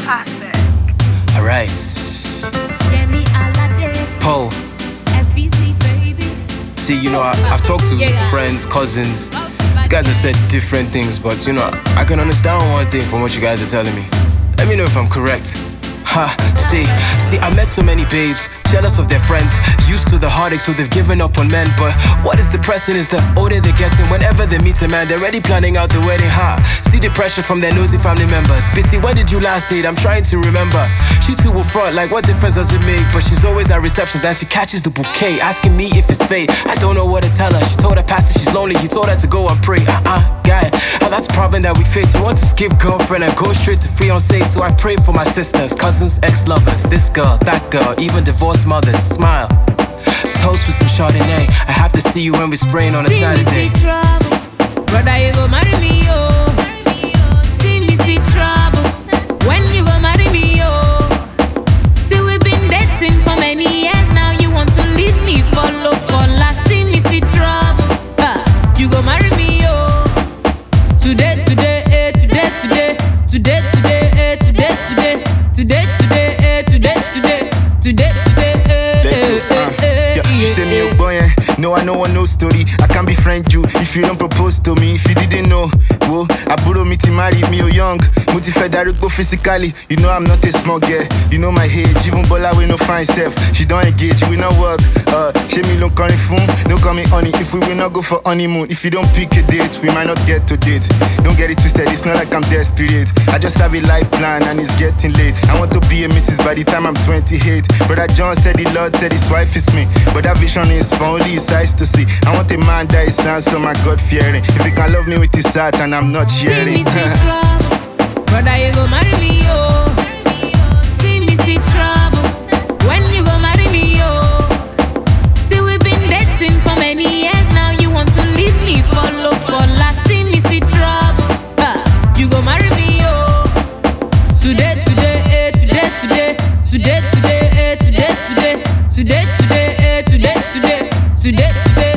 Classic. Alright. Paul. See, I've talked to friends, cousins. You guys have said different things, but I can understand one thing from what you guys are telling me. Let me know if I'm correct. See, I met so many babes, jealous of their friends, used to the heartache, so they've given up on men. But what is depressing is the older they're getting. Whenever they meet a man, they're already planning out the wedding. See the pressure from their nosy family members. Busy, when did you last date? I'm trying to remember. She too will front, like what difference does it make? But she's always at receptions and she catches the bouquet, asking me if it's fate. I don't know what to tell her. She told her pastor she's lonely, he told her to go and pray. Guy, and that's the problem that we face. You want to skip girlfriend and go straight to fiancé. So I pray for my sisters, cousins, ex-lovers, this girl, that girl, even divorced mothers. Smile, toast with some Chardonnay. I have to see you when we're spraying on a Saturday. See me see trouble, brother, you go marry me, oh. See me see trouble, when you go marry me, oh. See we've been dating for many years now. You want to leave me, follow for last. See me see trouble, you go marry me, oh. Today, today, today, today, today, today, today, today, today, today, today, today, today. She say me a boy, no, I know one no story. I can't befriend you if you don't propose to me. If you didn't know, whoa, I borrow me to marry me, young. Multi-federal physically, you know I'm not a small girl. You know my age, even Bola we no find self. She don't engage, we not work. She me don't call me phone, don't call me honey. If we will not go for honeymoon, if you don't pick a date, we might not get to date. Don't get it twisted, it's not like I'm desperate. I just have a life plan and it's getting late. I want to be a missus by the time I'm 28. Brother John said the Lord said his wife is me, but that vision is for only his eyes to see. I want a man that is handsome and God-fearing. If he can love me with his heart and I'm not sharing. See me see trouble, brother, you go marry me, oh. See me see trouble, when you go marry me, oh. See we've been dating for many years now. You want to leave me, follow for last. See me see trouble, you go marry me, oh. Today, today, today, today, today, today, today, today, today, today, today, today,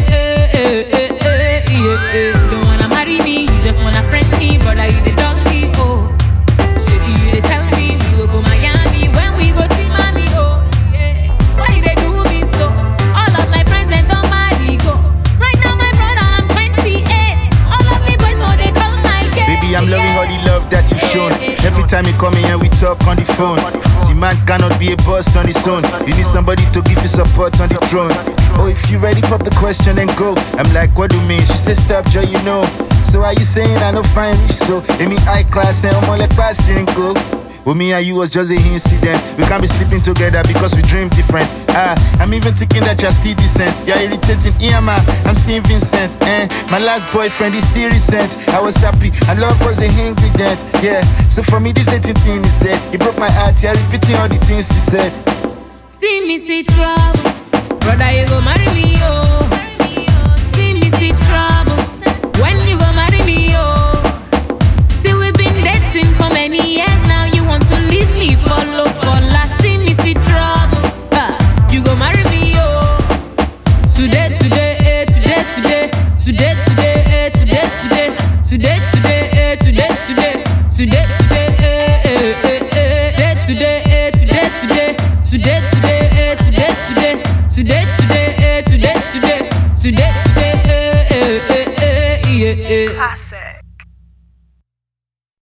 today, you don't wanna marry me, you just wanna friend me, brother, you the dog me, oh. Shit, you they tell me we will go Miami when we go see mommy, oh. Yeah. Why they do me so? All of my friends they don't marry, go. Right now my brother I'm 28. All of the boys know they call my game. Baby, I'm loving all the love that you've shown. Every time you come in and we talk on the phone. See, man cannot be a boss on his own. You need somebody to give you support on the throne. Oh, if you ready, pop the question and go. I'm like, what do you mean? She said, stop, Joe, you know. So are you saying I don't find me so? Let me high class and I'm all like passing and go. Well, me and you was just an incident. We can't be sleeping together because we dream different. I'm even thinking that you're still decent. You're irritating Iama, I'm seeing Vincent. My last boyfriend is still recent. I was happy and love was a ingredient. Yeah, so for me this dating thing is dead. It broke my heart, yeah, repeating all the things he said. See me see trouble, brother, you go marry me, oh.